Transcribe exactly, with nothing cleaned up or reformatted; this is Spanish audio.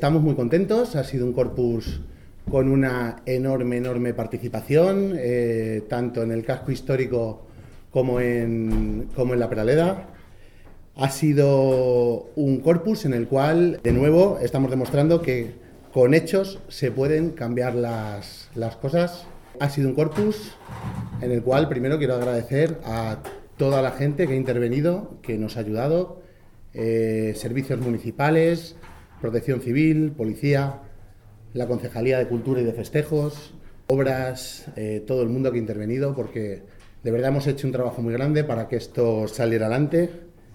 estamos muy contentos, ha sido un corpus con una enorme, enorme participación, eh, tanto en el casco histórico como en, como en la Peraleda. Ha sido un corpus en el cual, de nuevo, estamos demostrando que con hechos se pueden cambiar las, las cosas. Ha sido un corpus en el cual primero quiero agradecer a toda la gente que ha intervenido, que nos ha ayudado, eh, servicios municipales, protección civil, policía, la Concejalía de Cultura y de Festejos, obras, eh, todo el mundo que ha intervenido, porque de verdad hemos hecho un trabajo muy grande para que esto saliera adelante.